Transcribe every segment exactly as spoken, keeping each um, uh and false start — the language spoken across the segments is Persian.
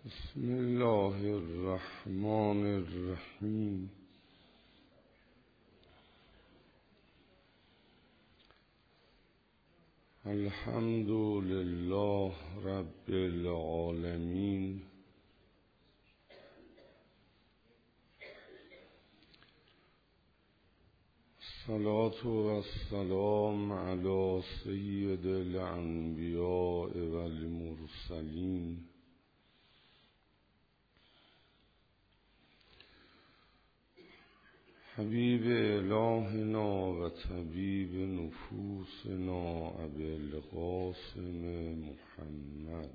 بسم الله الرحمن الرحیم. الحمد لله رب العالمین، الصلاة والسلام علی سید الانبیاء والمرسلین، حبیب الهنا و طبیب نفوسنا ابی القاسم محمد.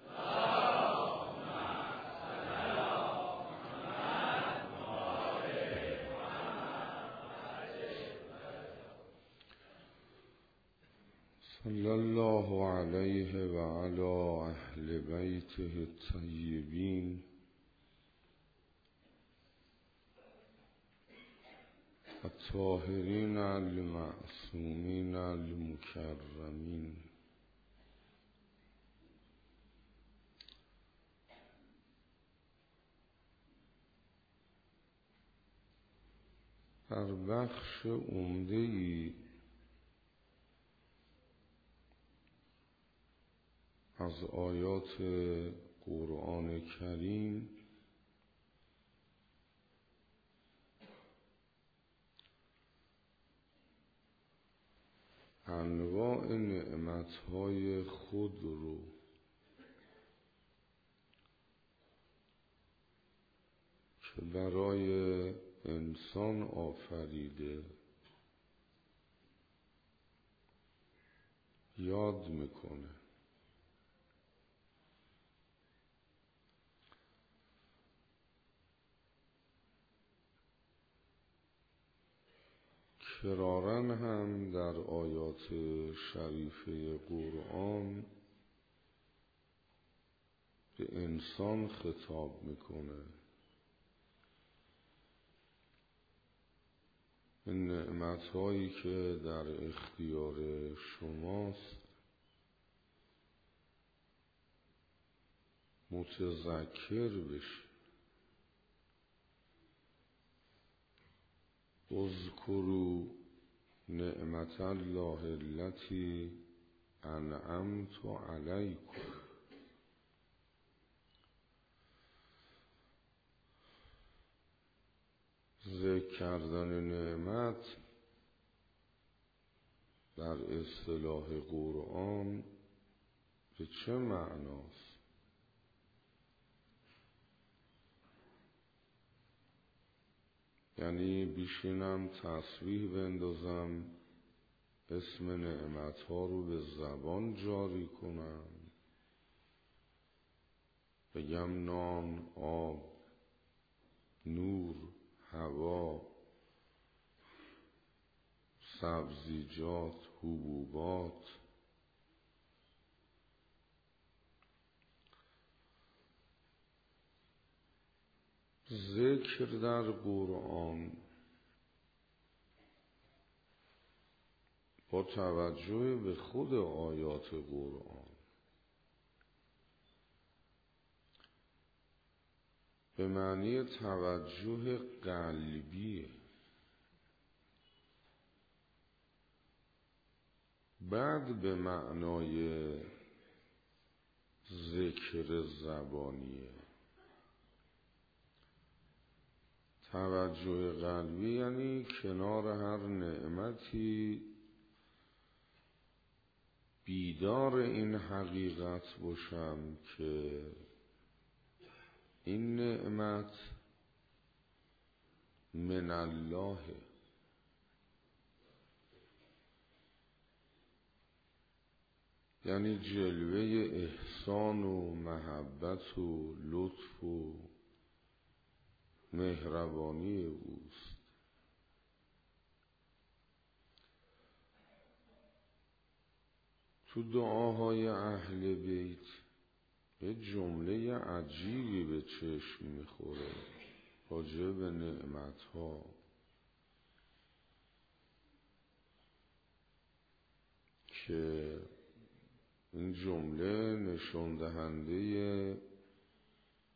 صلی الله علیه و علی اهل بیته الطیبین الطاهرین المعصومین المکرمین. در بخش عمده‌ای از آیات قرآن کریم انواع نعمتهای خود رو که برای انسان آفریده یاد میکنه. کرارن هم در آیات شریفه قرآن به انسان خطاب میکنه. این نعمتهایی که در اختیار شماست متذکر بشی. اذکروا نعمت الله التي انعمت علیکم. ذکر کردن نعمت در اصطلاح قرآن به چه معناست؟ یعنی بیشینم تسبیح بندازم، اسم نعمتها رو به زبان جاری کنم، بگم نان، آب، نور، هوا، سبزیجات، حبوبات. ذکر در قرآن با توجه به خود آیات قرآن به معنی توجه قلبیه. بعد به معنای ذکر زبانیه. توجه قلبی یعنی کنار هر نعمتی بیدار این حقیقت باشم که این نعمت من الله، یعنی جلوه احسان و محبت و لطف و مهربانی اوست. تو دعاهای اهل بیت یه جمله عجیبی به چشم میخوره راجع به نعمتها که این جمله نشان دهنده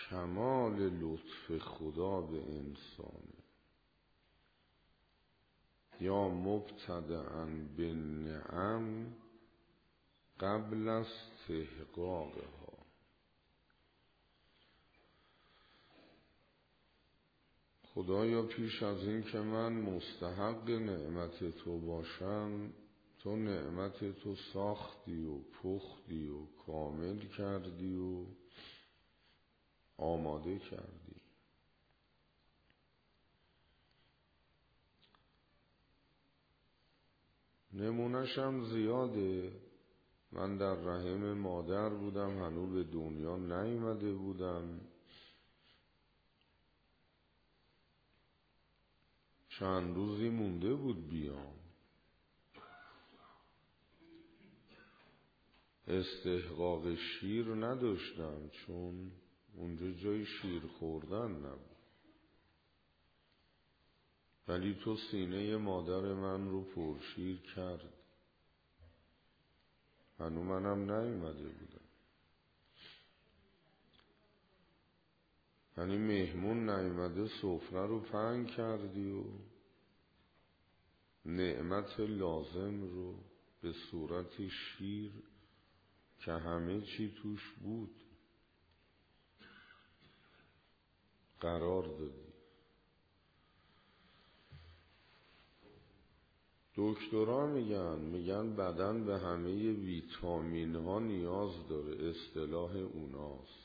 کمال لطف خدا به انسانه. یا مبتدأ بالنعم قبل استحقاقها. خدایا پیش از این که من مستحق نعمت تو باشم، تو نعمت تو ساختی و پختی و کامل کردی و آماده کردی. نمونه‌شم زیاده. من در رحم مادر بودم، هنوز به دنیا نیامده بودم. چند روزی مونده بود بیام. استحقاق شیر نداشتم چون اونجا جای شیر خوردن نبود. ولی تو سینه مادر من رو پرشیر کرد. هنوز منم نیامده بودم. یعنی مهمون نیامده سفره رو پهن کردی و نعمت لازم رو به صورت شیر که همه چی توش بود قرار دادی. دکترها میگن میگن بدن به همه ویتامین ها نیاز داره. اصطلاح اوناست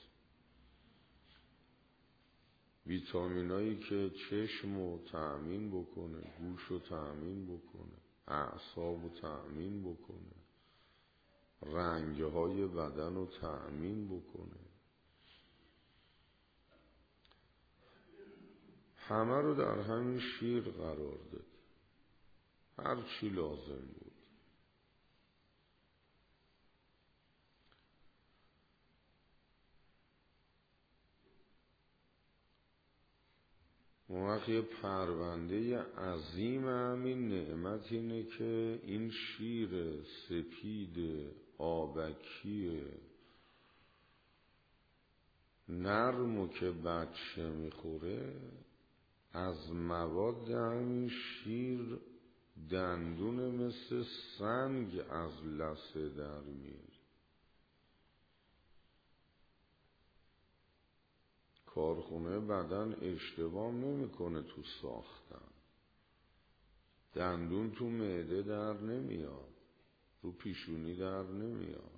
ویتامین هایی که چشم رو تأمین بکنه، گوش رو تأمین بکنه، اعصاب رو تأمین بکنه، رنگ های بدن رو تأمین بکنه. همه رو در همین شیر قرار داد. هر چی لازم بود. موقع یه پرونده عظیم همین نعمت اینه که این شیر سپید آبکی نرمو که بچه میخوره، از مواد همین شیر دندون مثل سنگ از لثه در میاد. کارخونه بدن اشتباه نمیکنه تو ساختن. دندون تو معده در نمیاد، رو پیشونی در نمیاد،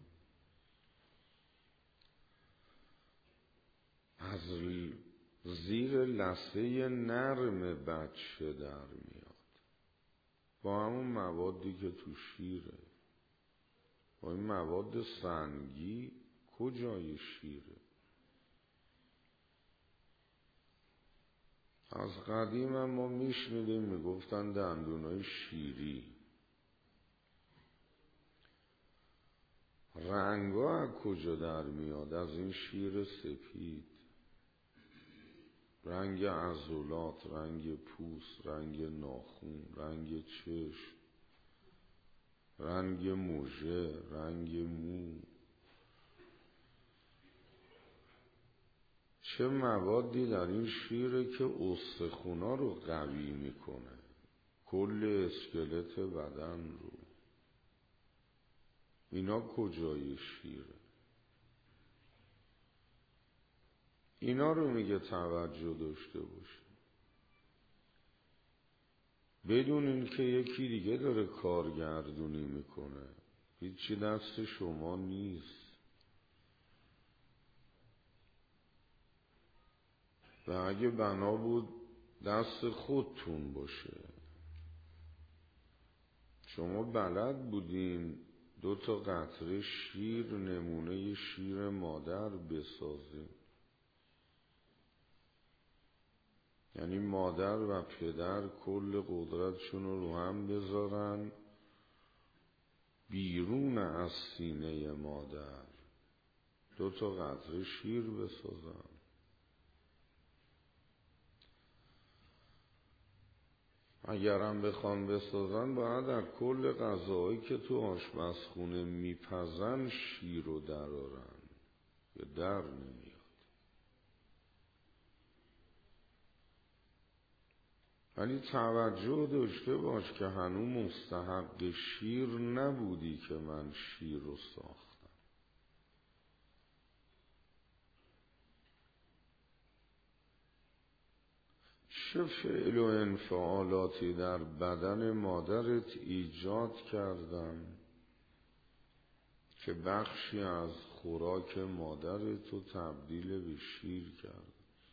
از زیر لثه نرم بچه در میاد با همون موادی که تو شیره. با این مواد سنگی کجای شیره؟ از قدیم هم ما میشنیدیم میگفتن دندونای شیری. رنگا از کجا در میاد؟ از این شیر سپید. رنگ عضلات، رنگ پوست، رنگ ناخن، رنگ چشم، رنگ مژه، رنگ مو. چه موادی در این شیره که استخونا رو قوی میکنه، کل اسکلت بدن رو. اینا کجای شیره؟ اینا رو میگه توجه داشته باشه. بدون این که یکی دیگه داره کارگردونی میکنه. هیچی دست شما نیست. و اگه بنا بود دست خودتون باشه، شما بلد بودین دو تا قطره شیر نمونه شیر مادر بسازین. یعنی مادر و پدر کل قدرتشون رو رو هم بذارن بیرون از سینه مادر، دو تا قطره شیر بسازن. اگرم بخوان بسازن باید در کل غذاهایی که تو آشپزخونه میپزن شیر رو درارن که در نمیاد. ولی توجه داشته باش که هنوز مستحق شیر نبودی که من شیر رو ساختم. چه فعل و انفعالاتی در بدن مادرت ایجاد کردم که بخشی از خوراک مادرت رو تبدیل به شیر کرد.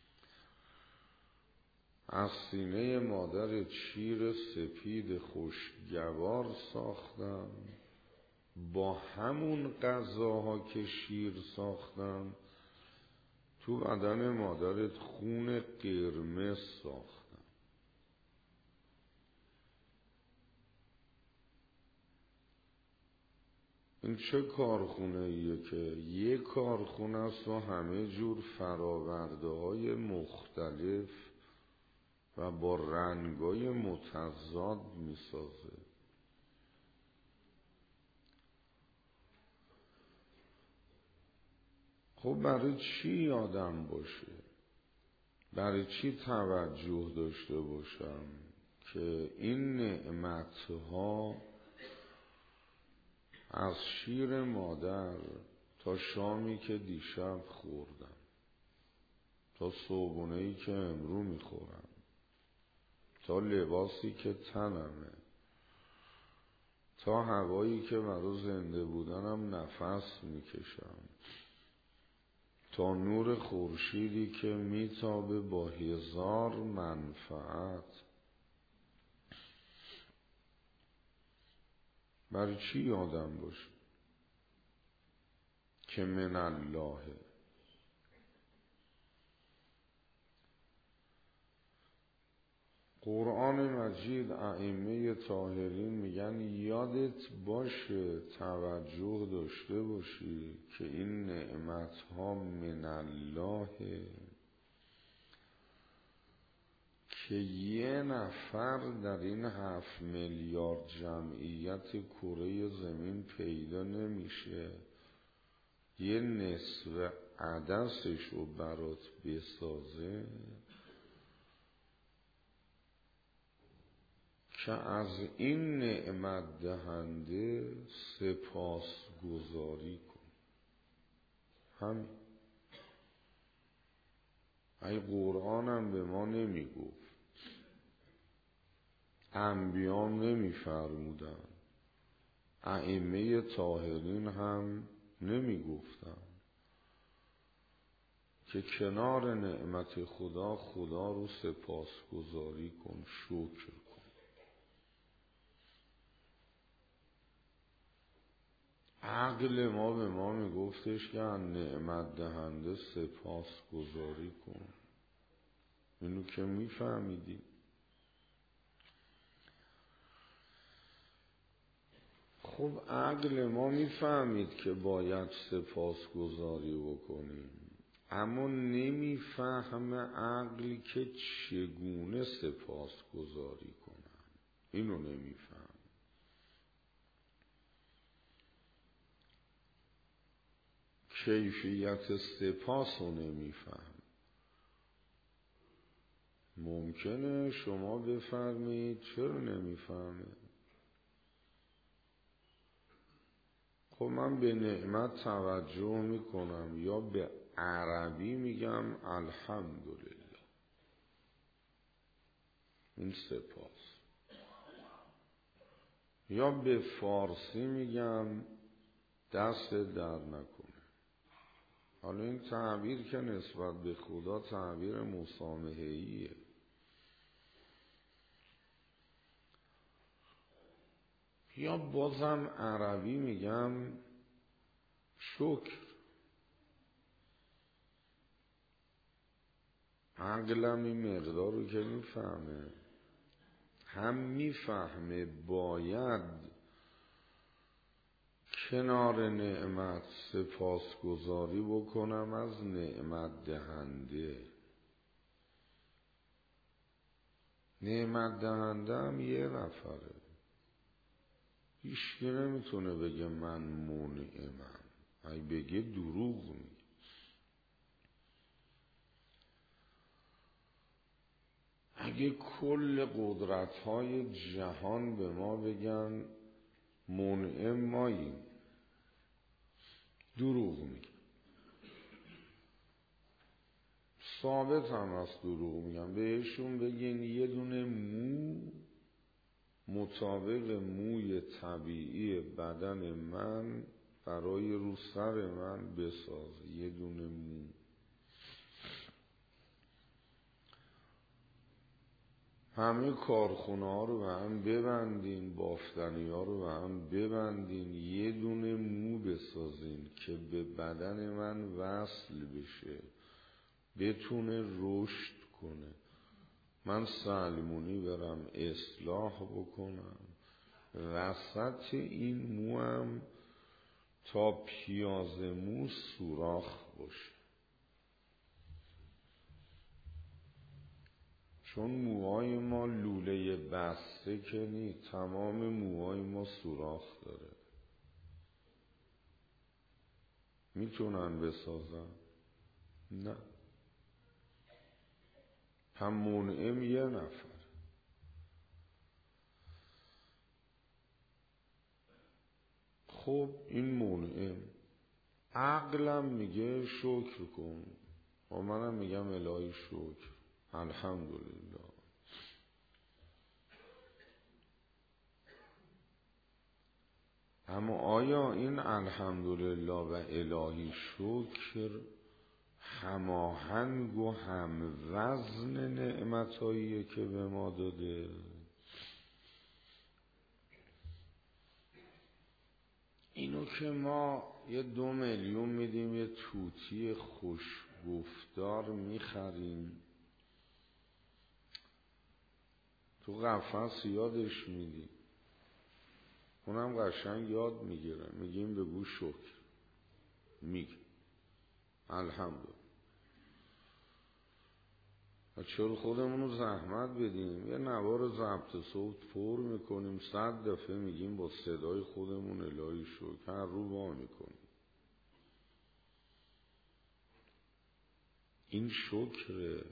از سینه مادر شیر سپید خوشگوار ساختم، با همون غذاها که شیر ساختم تو بدن مادرت خون قرمز ساختم. این چه کارخونه ایه که یک کارخونه است و همه جور فراورده های مختلف و با رنگای متضاد می سازه. خب برای چی یادم باشه؟ برای چی توجه داشته باشم که این نعمتها از شیر مادر تا شامی که دیشب خوردم، تا صبحونه‌ای که امرو میخورم، تا لباسی که تنمه، تا هوایی که برای زنده بودنم نفس میکشم، تا نور خورشیدی که میتابه با هزار منفعت، برای چی یادم باشه که من اللهه؟ قرآن مجید ائمه طاهرین میگن یادت باشه، توجه داشته باشی که این نعمت ها من الله، که یه نفر در این هفت میلیارد جمعیت کره زمین پیدا نمیشه یه نصف عدسش رو برات بسازه که از این نعمت دهنده سپاس گذاری کن. همین. ای قرآنم به ما نمی گفت، انبیام نمی فرمودن، ائمه طاهرین هم نمی گفتن که کنار نعمت خدا خدا رو سپاس گذاری کن، شکر کن. عقل ما به ما میگفتش که نعمت دهنده سپاس گذاری کن. اینو که میفهمیدیم. خب عقل ما میفهمید که باید سپاس گذاری بکنیم، اما نمیفهمه عقل که چگونه سپاس گذاری کنن. اینو نمیفهم. کیفیت سپاس رو نمیفهم. ممکنه شما بفرمایید چرا نمیفهمه؟ خب من به نعمت توجه میکنم، یا به عربی میگم الحمدلله، این سپاس، یا به فارسی میگم دست در نکنه. حالا این تعبیر که نسبت به خدا تعبیر مسامحه‌ایه. یا بازم عربی میگم شکر. عقلم این مقدار رو که میفهمه، هم میفهمه باید کنار نعمت سپاسگزاری بکنم از نعمت دهنده. نعمت دهنده هم یه نفره، هیچکی نمیتونه بگه من منعمم. اگه بگه دروغ میگه. اگه کل قدرت‌های جهان به ما بگن منعم ماییم، دروغ میگن. ثابت هم از دروغ میگن. بهشون بگین یه دونه مو مطابق موی طبیعی بدن من برای رو سر من بساز، یه دونه مو. همه کارخونه ها رو به هم ببندین، بافتنی ها رو به هم ببندین، یه دونه مو بسازین که به بدن من وصل بشه، بتونه رشد کنه، من سلمونی برم اصلاح بکنم، وسط این مو هم تا پیاز مو سوراخ باشه. چون موهای ما لوله بسته که نی، تمام موهای ما سوراخ داره. میتونن بسازن؟ نه. هم منعم یه نفر. خب این منعم، عقلم میگه شکر کن و منم میگم الهی شکر، الحمدلله. اما آیا این الحمدلله و الهی شکر هماهنگ و هم وزن نعمتاییه که به ما داده؟ اینو که ما یه دو میلیون میدیم یه توتی خوشگفتار میخریم، تو قفس یادش میدیم، اونم قشنگ یاد میگیره، میگیم بگو شکر، میگه الحمدلله. و چرا خودمون رو زحمت بدیم؟ یه نوار ضبط صوت پر میکنیم، صد دفعه میگیم با صدای خودمون الهی شکر، هر رو وا میکنیم. این شکره.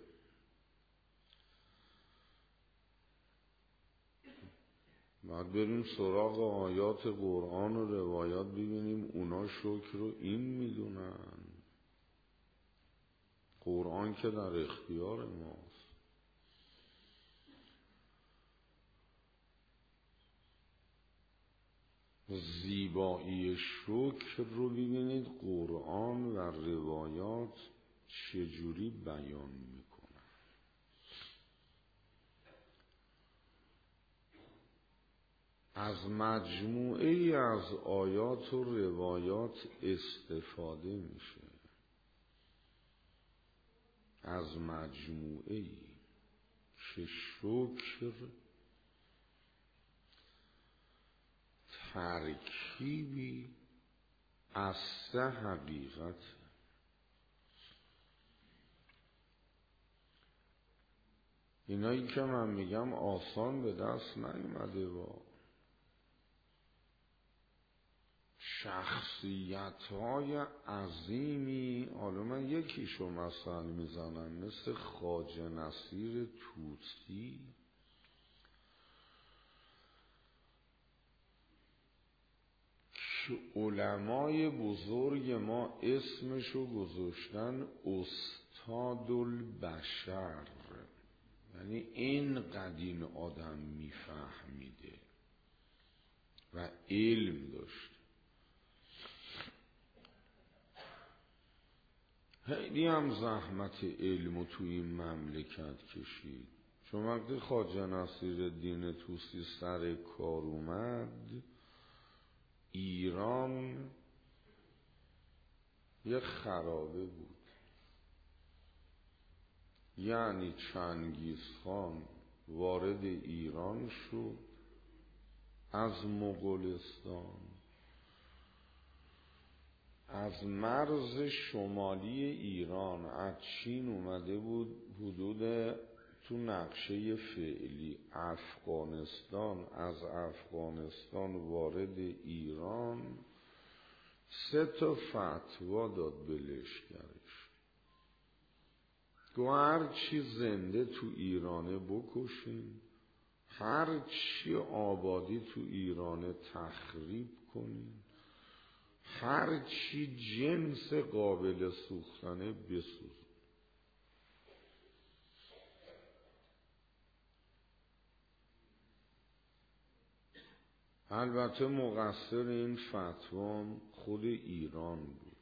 بعد بریم سراغ آیات قرآن و روایات ببینیم اونا شکر رو این میدونن. قرآن که در اختیار ماست. زیبایی شکر رو ببینید قرآن و روایات چجوری بیان میکنن. از مجموعه ای از آیات و روایات استفاده میشه، از مجموعه ای که شکر ترکیبی از سه حقیقت. اینایی که من میگم آسان به دست نیومده با شخصیت های عظیمی. حالا من یکیشو مثلا میزنم، مثل خواجه نصیر طوسی که علمای بزرگ ما اسمشو گذاشتن استاد البشر، یعنی این قدیم آدم میفهمیده و علم داشت. خیلی هم زحمت علمو تو این مملکت کشید. چون وقتی خواجه نصیرالدین طوسی سر کار اومد، ایران یه خرابه بود. یعنی چنگیزخان وارد ایران شد از مغولستان، از مرز شمالی ایران از چین اومده بود حدود تو نقشه فعلی افغانستان، از افغانستان وارد ایران، سه تا فتوا داد به لشکرش. گو هر چی زنده تو ایرانه بکشین، هر چی آبادی تو ایرانه تخریب کنین، هر چی جنس قابل سوختنه بسوزن. البته مقصر این فتوا خود ایران بود.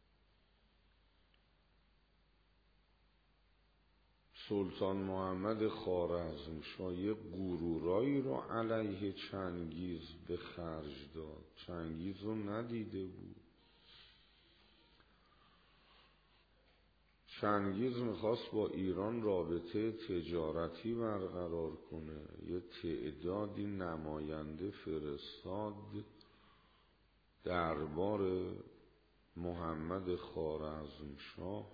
سلطان محمد خوارزمشاه یه غرورایی رو علیه چنگیز به خرج داد. چنگیز رو ندیده بود. چنگیز میخواست با ایران رابطه تجارتی برقرار کنه. یه تعدادی نماینده فرستاد دربار محمد خوارزمشاه.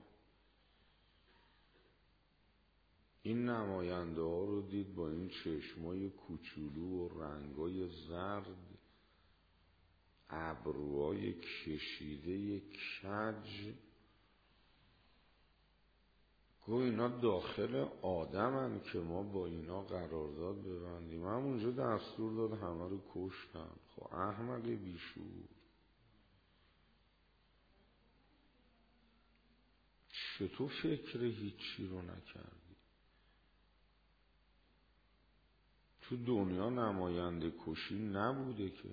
این نماینده ها رو دید با این چشمای کوچولو و رنگای زرد، ابروهای کشیده کج. گو اینا داخل آدمن که ما با اینا قرارداد ببندیم. همونجا دستور داد همه رو کشتن. خب احمق بیشور، چطور فکر هیچی رو نکردی؟ تو دنیا نماینده کشی نبوده که؟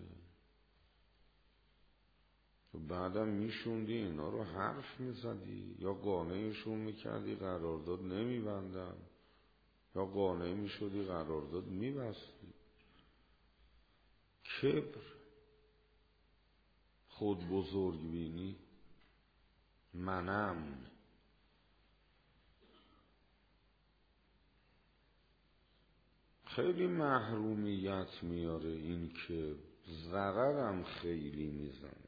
تو بعدم میشوندی اینا رو حرف میزدی، یا قانعشون میکردی قرارداد نمیبندن، یا قانع میشدی قرارداد میبستی. کبر، خود بزرگ بینی، منم. خیلی محرومیت میاره این که ضررم خیلی میزنه.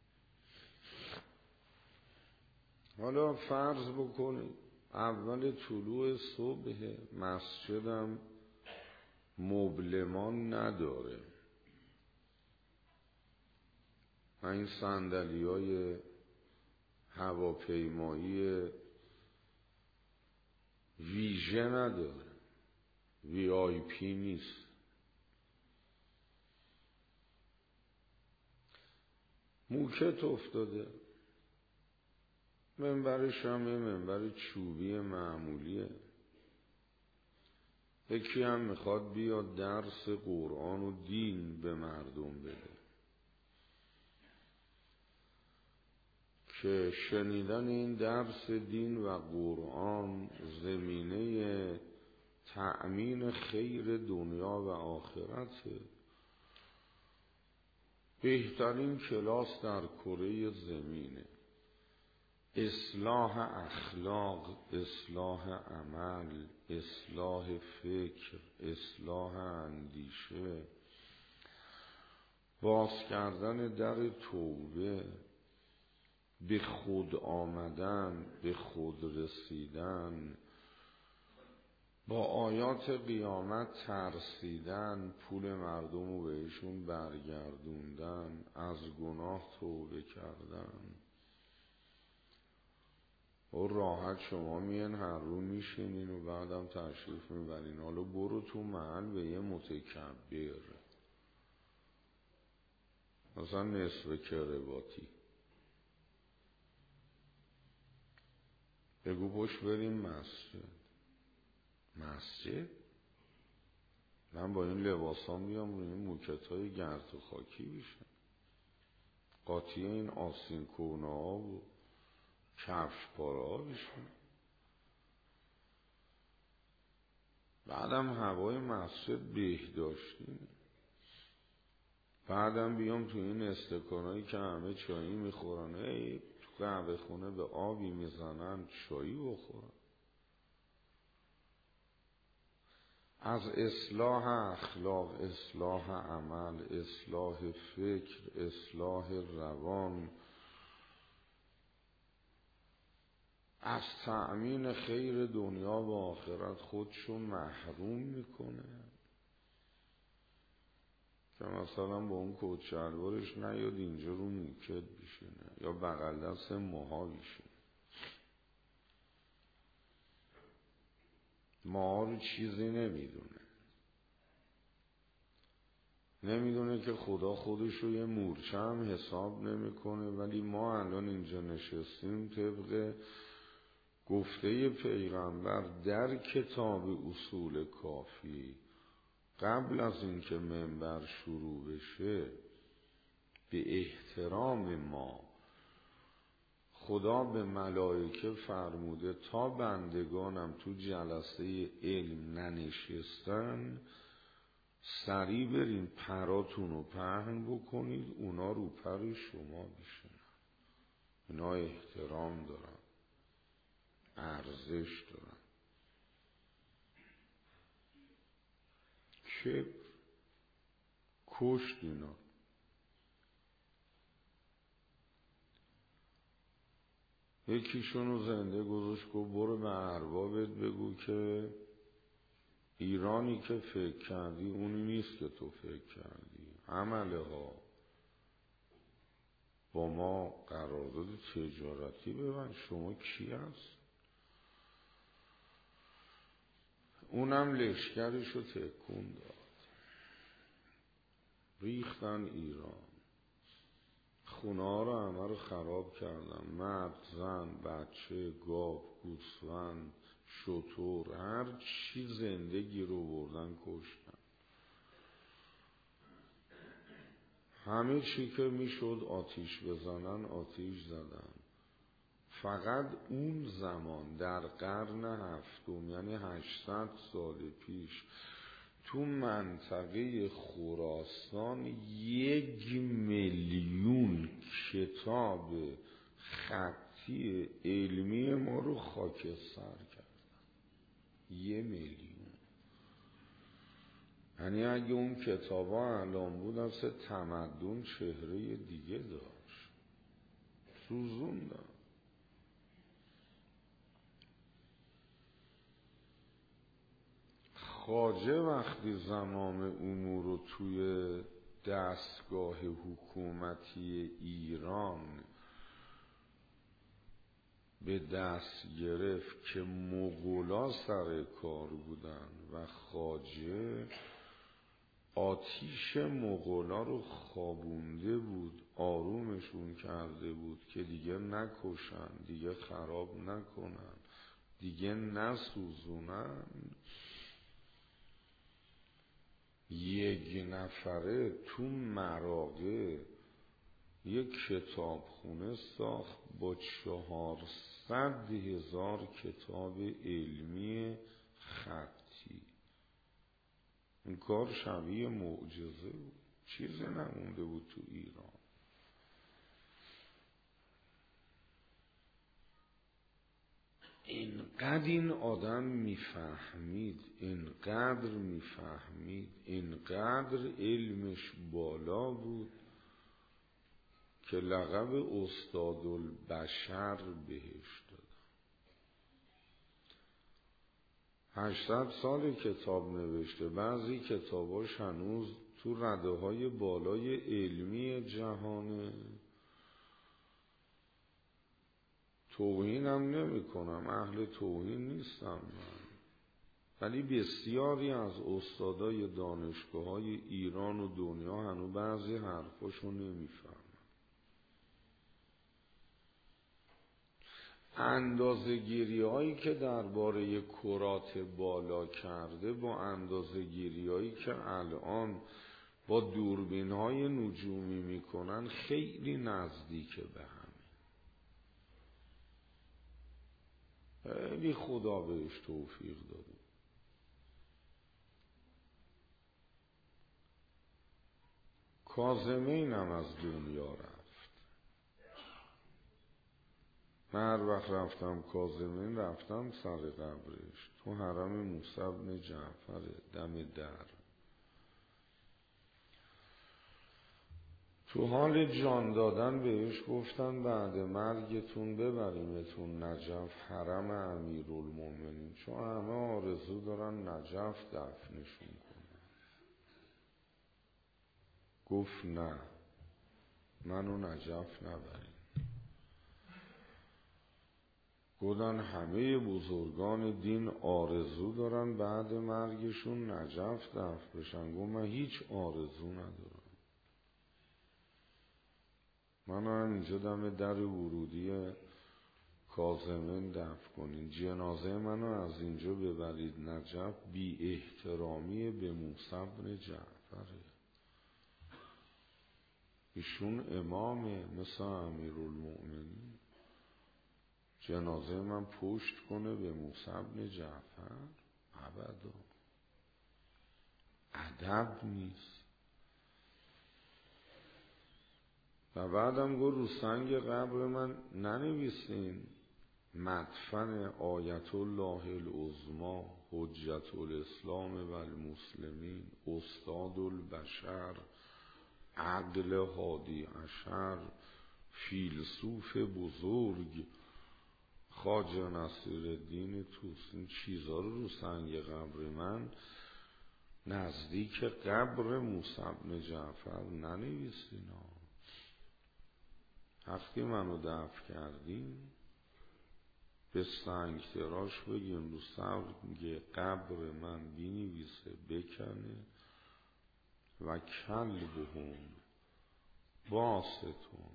حالا فرض بکنید اول طلوع صبح، مسجدم مبلمان نداره، این صندلی های هواپیمایی ویژه نداره، وی آی پی نیست. موکت افتاده، منبرش هم یه منبر چوبی معمولیه. یکی هم میخواد بیاد درس قرآن و دین به مردم بده که شنیدن این درس دین و قرآن زمینه تأمین خیر دنیا و آخرته. بهترین کلاس در کره زمینه. اصلاح اخلاق، اصلاح عمل، اصلاح فکر، اصلاح اندیشه، باز کردن در توبه، به خود آمدن، به خود رسیدن، با آیات قیامت ترسیدن، پول مردم رو بهشون برگردوندن، از گناه توبه کردن. و راحت شما میان هر رو میشینین و بعدم تشریف میبرین. حالا برو تو محل به یه متکبر، مثلا نصف کرواتی، بگو پشت بریم مسجد. مسجد؟ من با این لباسام میام روی این موکت های گرد و خاکی بیشم، قاطی این آسین کونه ها و کفش پاره ها بیشم. بعدم هوای مسجد بهداشتی، بعدم بیام تو این استکانایی که همه چایی میخورن، ای تو قهوه خونه به آبی میزنن چایی بخورن. از اصلاح اخلاق، اصلاح عمل، اصلاح فکر، اصلاح روان، از تأمین خیر دنیا و آخرت خودشون محروم میکنه که مثلا با اون کت شلوارش نیاد اینجا رو موکت بشینه یا بغل دست موها بشینه. ما رو چیزی نمیدونه، نمیدونه که خدا خودش رو یه مورچه هم حساب نمیکنه. ولی ما الان اینجا نشستیم طبق گفته پیغمبر در کتاب اصول کافی، قبل از اینکه منبر شروع بشه به احترام ما خدا به ملائکه فرموده تا بندگانم تو جلسه علم ننشستن سریع برین پراتون رو پهن بکنید، اونا رو پر شما بشنن. اینا احترام دارن، ارزش دارن. کبر کشت اینا. یکیشونو زنده گذاشت گفت برو به اربابت بگو که ایرانی که فکر کردی اونی نیست که تو فکر کردی. عمله ها با ما قرارداد تجارتی ببند، شما کی هست؟ اونم لشکرشو تکون داد، ریختن ایران، خونه ها رو همه رو خراب کردن، مرد، زن، بچه، گاو، گوسفند، شتر، هر چی زندگی رو بردن کشتن. همه چی که میشد آتیش بزنن آتیش زدن. فقط اون زمان در قرن هفتم، یعنی هشتصد سال پیش، تو منطقه خراسان یک میلیون کتاب خطی علمی ما رو خاکستر کردن. یه میلیون. یعنی اگه اون کتاب ها الان بود اصلا تمدن چهره دیگه داشت. سوزوندن. خواجه وقتی زمام امور رو توی دستگاه حکومتی ایران به دست گرفت که مغولا سر کار بودن و خواجه آتیش مغولا رو خوابونده بود، آرومشون کرده بود که دیگه نکشن، دیگه خراب نکنن، دیگه نسوزونن. یک نفره تو مراغه یک کتابخونه ساخت با چهارصد هزار کتاب علمی خطی. این کار شبیه معجزه بود، چیزی نمونده بود تو ایران. اینقدر این آدم میفهمید، اینقدر میفهمید، اینقدر علمش بالا بود که لقب استاد البشر بهش دادن. هشتصد سال کتاب نوشته. بعضی کتاباش هنوز تو رده های بالای علمی جهانه. توهینم نمی کنم، اهل توهین نیستم من، ولی بسیاری از استادای دانشگاه های ایران و دنیا هنوز بعضی حرفاشو نمیفهمن. اندازه‌گیری هایی که درباره کرات بالا کرده با اندازه‌گیری هایی که الان با دوربین های نجومی میکنن خیلی نزدیک به هم. خیلی خدا بهش توفیق داده. کاظمین هم از دنیا رفت. من هر وقت رفتم کاظمین رفتم سر قبرش تو حرم موسی بن جعفر دم در. تو حال جان دادن بهش گفتن بعد مرگتون ببریمتون نجف، حرم امیرالمومنین، چون همه آرزو دارن نجف دفنشون کنن. گفت نه، منو نجف نبرین. گفتن همه بزرگان دین آرزو دارن بعد مرگشون نجف دفن بشن. گفت من هیچ آرزو ندارم. من هم اینجا دم در ورودی کاظمین دفن کنین، جنازه منو از اینجا ببرید نجف، بی احترامی به موسی بن جعفره. ایشون امامه مثل امیرالمؤمنین، جنازه من پشت کنه به موسی بن جعفر؟ ابدا، ادب نیست. و بعدم گفت رو سنگ قبر من ننویسین مدفن آیت الله العظمی حجت الاسلام و المسلمین استاد البشر عقل هادی عشر فیلسوف بزرگ خواجه نصیرالدین طوسی. این چیزا رو رو سنگ قبر من نزدیک قبر موسی بن جعفر ننویسین. وقتی منو دفن کردین به سنگ تراش بگیم رو سنگ قبر من بینویسه بکنه و کلبهم باستون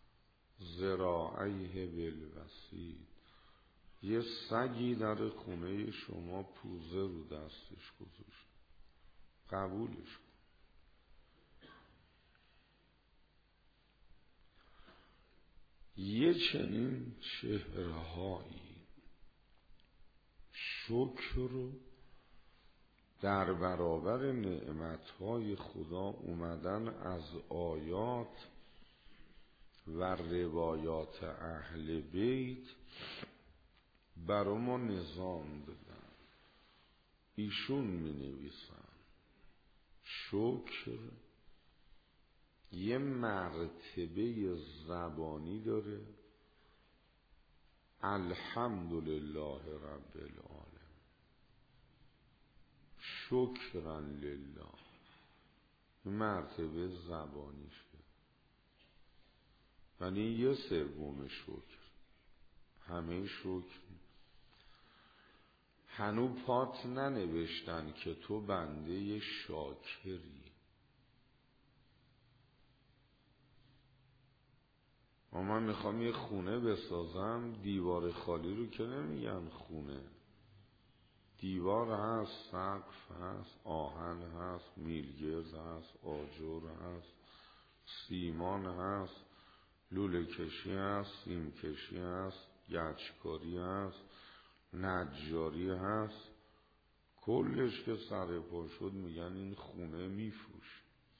ذراعیه بالوسید. یه سگی در خونه شما پوزه رو دستش گذاشت، قبولش کن. یه چنین چهرهایی شکر در برابر نعمتهای خدا اومدن از آیات و روایات اهل بیت برا ما نظام دادن. ایشون می نویسن شکر یه مرتبه زبانی داره، الحمدلله رب العالمین، شکرا لله، مرتبه زبانیشه. یعنی یه سوم شکر، همه شکر. هنو پات ننوشتن که تو بنده شاکری. و من میخوام یه خونه بسازم، دیوار خالی رو که نمیگن خونه، دیوار هست، سقف هست، آهن هست، میلگرد هست، آجر هست، سیمان هست، لوله کشی هست، سیم کشی هست، گچکاری هست، نجاری هست. کلش که سر پا شد میگن این خونه میفروش.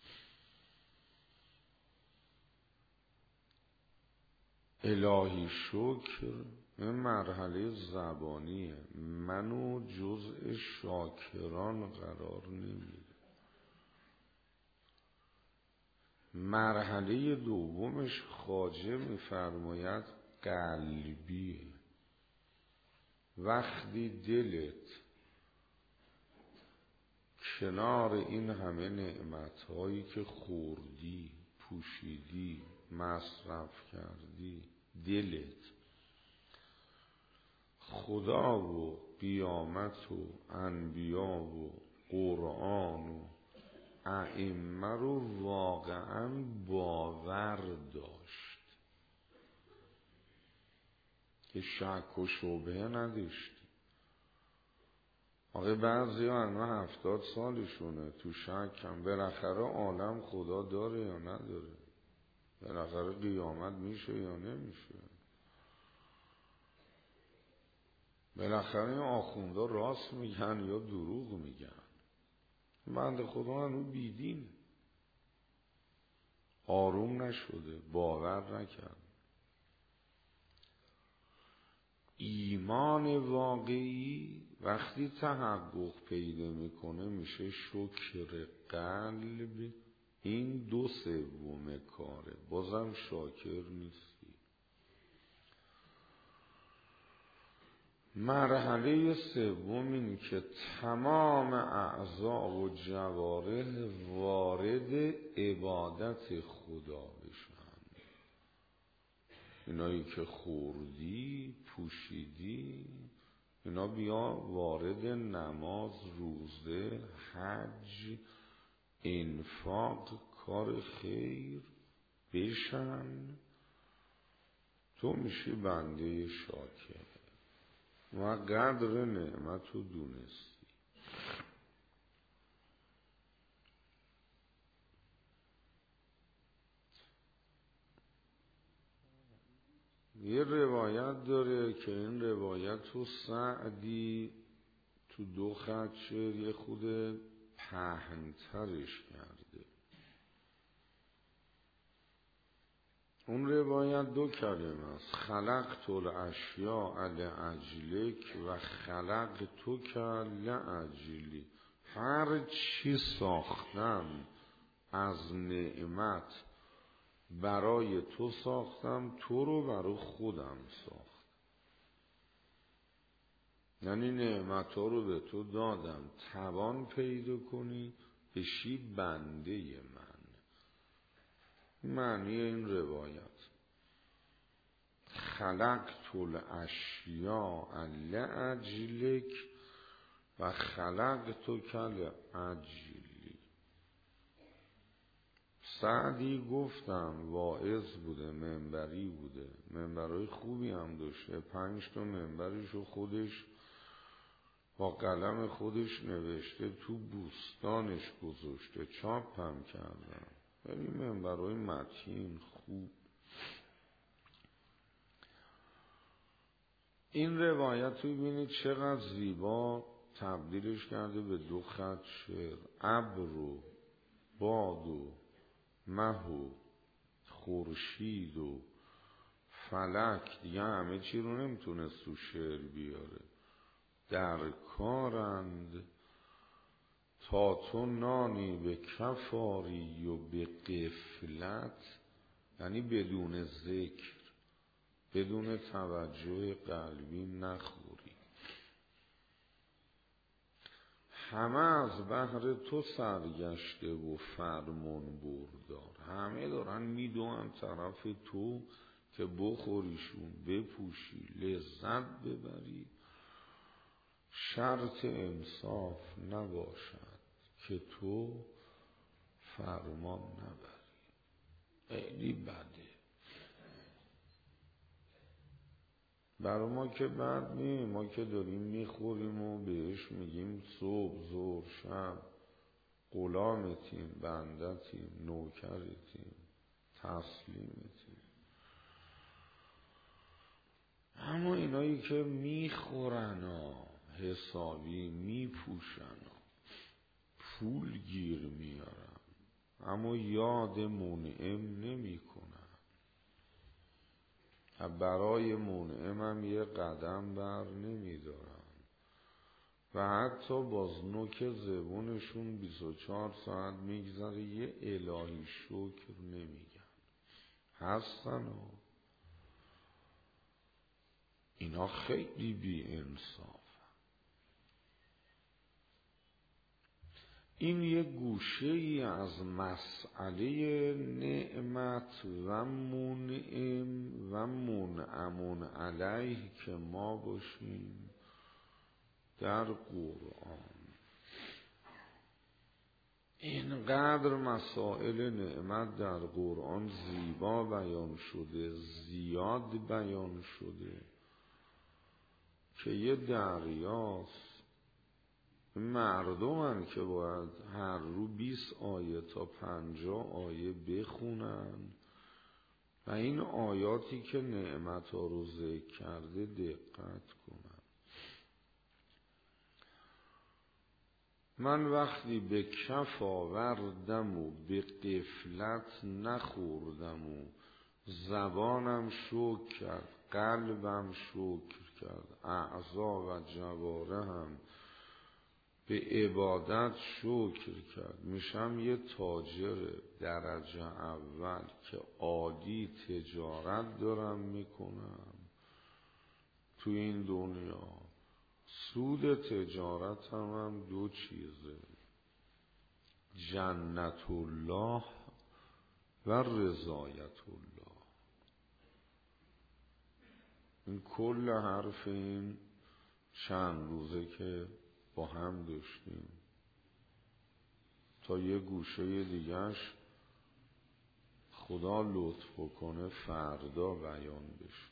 الهی شکر این مرحله زبانیه، منو جزء شاکران قرار نمیده. مرحله دومش خواجه میفرماید قلبیه. وقتی دلت کنار این همه نعمتهایی که خوردی، پوشیدی، مصرف کردی، دلت خدا و قیامت و انبیا و قرآن و ائمه رو واقعا باور داشت که شک و شبهه نداشتی. آقای بعضی ها انو هفتاد سالشونه تو شک هم، بالاخره عالم خدا داره یا نداره، بالاخره قیامت میشه یا نمیشه، بالاخره این آخوندا راست میگن یا دروغ میگن. بنده خدا هنو بیدین، آروم نشده، باور نکرد. ایمان واقعی وقتی تحقق پیدا میکنه میشه شکر قلب. این دو سوم کاره، بازم شاکر نیستی. مرحله سوم این که تمام اعضا و جوارح وارد عبادت خدا بشن. اینایی که خوردی، پوشیدی، اینا بیا وارد نماز، روزه، حج، انفاق، کار خیر بشن، تو میشی بنده شاکر و قدر نعمت رو دونستی. یه روایت داره که این روایت رو سعدی تو دو خط شعر یه خود پهن‌ترش کرده. اون روایت دو کلمه است: خلقت الاشیاء لاجلک و خلقتک لاجلی. هر چی ساختم از نعمت برای تو ساختم، تو رو برای خودم ساخت. یعنی نعمت ها رو به تو دادم توان پیدا کنی بشی بنده من. معنی این روایت خلقت الاشیاء لاجلک و خلقتک لاجلی. سعدی گفتم واعظ بوده، منبری بوده، منبرهای خوبی هم داشته، پنج تا منبرشو خودش با قلم خودش نوشته، تو بوستانش گذاشته، چاپ هم کردن. یعنی منبرهای متین خوب. این روایت رو ببینید چقدر زیبا تبدیلش کرده به دو خط شعر: ابر و باد و مه و خورشید و فلک، دیگه همه چی رو نمیتونست تو شعر بیاره، در کارند تا تو نانی به کفاری و به غفلت. یعنی بدون ذکر، بدون توجه قلبی نخوری. همه از بحر تو سرگشته و فرمان بردار. همه دارن میدونن طرف تو که بخوریشون، بپوشی، لذت ببری. شرط انصاف نباشد که تو فرمان نبری. خیلی بده. برای ما که بد نیم، ما که داریم میخوریم و بهش میگیم صبح ظهر شب غلامتیم، بندتیم، نوکرتیم، تسلیمتیم. اما اینایی که میخورن و حسابی میپوشن و پول گیر میارن اما یاد منعم نمی کنن، برای منعم هم یه قدم بر نمی دارن و حتی باز نوک زبونشون بیست و چهار ساعت میگذره یه الهی شکر نمیگن. هستن و اینا خیلی بی انصاف. این یک گوشه ای از مسئله نعمت و منعم و منعمون علیه که ما باشیم در قرآن. اینقدر مسائل نعمت در قرآن زیبا بیان شده، زیاد بیان شده که یه دریاست. مردمن که باید هر رو بیست آیه تا پنجاه آیه بخونن و این آیاتی که نعمت ها رو ذکر کرده دقت کنن. من وقتی به کف آوردم و به غفلت نخوردم و زبانم شکر کرد، قلبم شکر کرد، اعضا و جوارحم به عبادت شکر کرد، میشم یه تاجر درجه اول که عالی تجارت دارم میکنم تو این دنیا. سود تجارت هم, هم دو چیزه: جنت الله و رضایت الله. این کل حرف این چند روزه که با هم داشتیم تا یه گوشه دیگهش خدا لطف کنه فردا بیان بشه.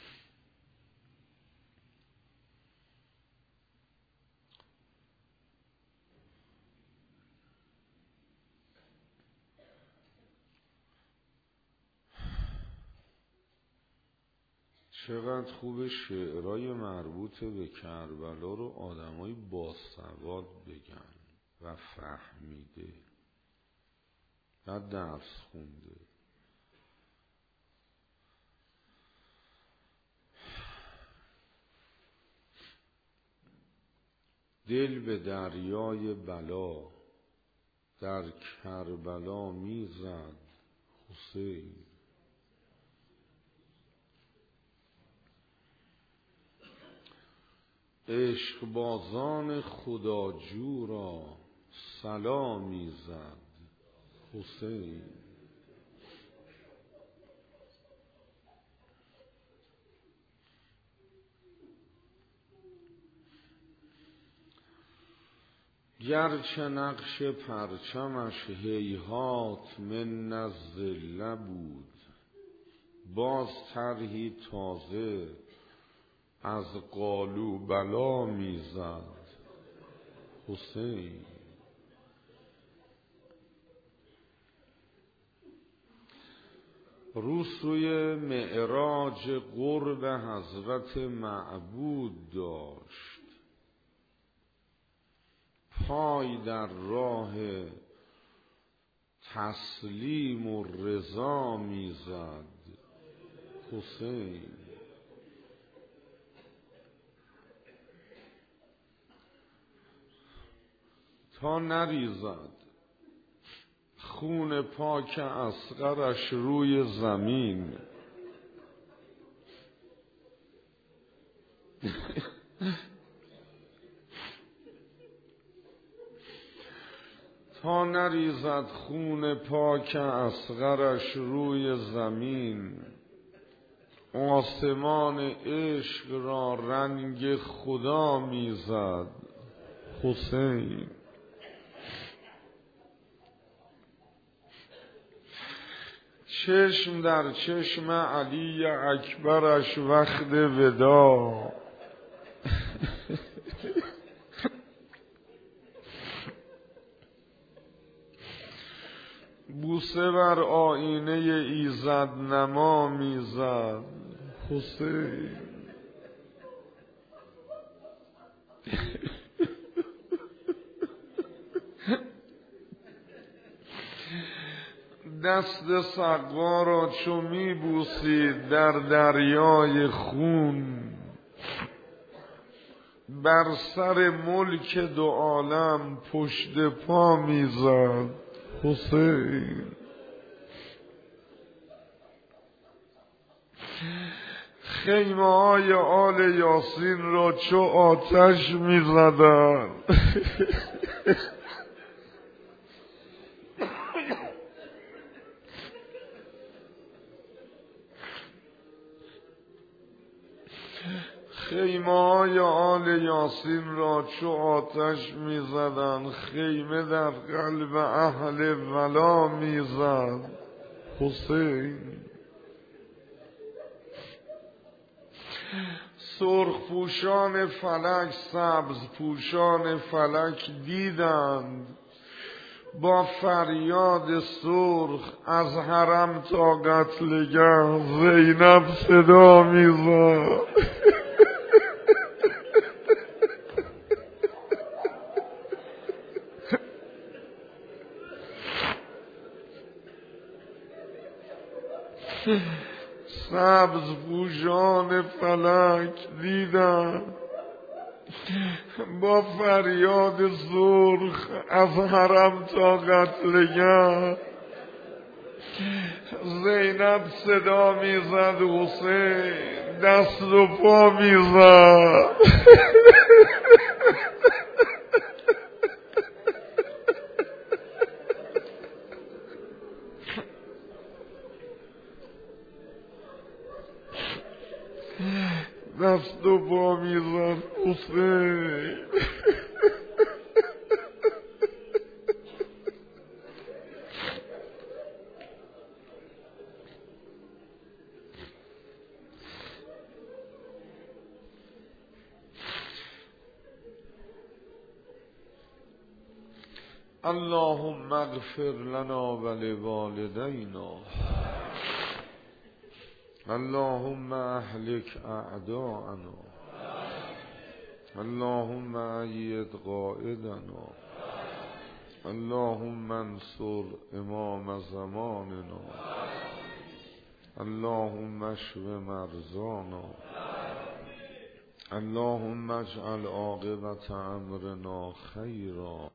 چقدر خوب شعرهای مربوط به کربلا رو آدمای باسواد بگن و فهمیده و درس خونده. دل به دریای بلا در کربلا میزد حسین، عشق بازان خداجو را سلامی زد حسین. گرچه نقش پرچمش هیهات من نزد نبود، باز طرحی تازه از قالو بلا میزد حسین. رو سوی معراج قرب حضرت معبود داشت، پای در راه تسلیم و رضا میزد حسین. تا نریزد خون پاک اصغرش روی زمین، تا نریزد خون پاک اصغرش روی زمین، آسمان عشق را رنگ خدا میزد حسین. چشم در چشم علی اکبرش وقت ودا، بوسه بر آینه ایزد نما میزد حسین. دست سقا را چو می بوسید در دریای خون، بر سر ملک دو عالم پشت پا میزد حسین. خیمه های آل یاسین را چو آتش میزدند، خیمه های آل یاسین را چو آتش میزدند، خیمه در قلب اهل ولا میزد حسین. سرخ پوشان فلک سبز پوشان فلک دیدند، با فریاد سرخ از حرم تا قتلگاه زینب صدا میزد. سبز پوشان فلک دیدن با فریاد سرخ از حرم تا قتلگاه زینب صدا میزد حسین، دست و پا میزد. دست و پا میزن حسین. اللهم اغفر لنا ولوالدينا، اللهم اهلك اعداءنا، اللهم ايد قائدنا، اللهم انصر امام زماننا، اللهم اشف مرضانا، اللهم اجعل عاقبة امرنا خيرا.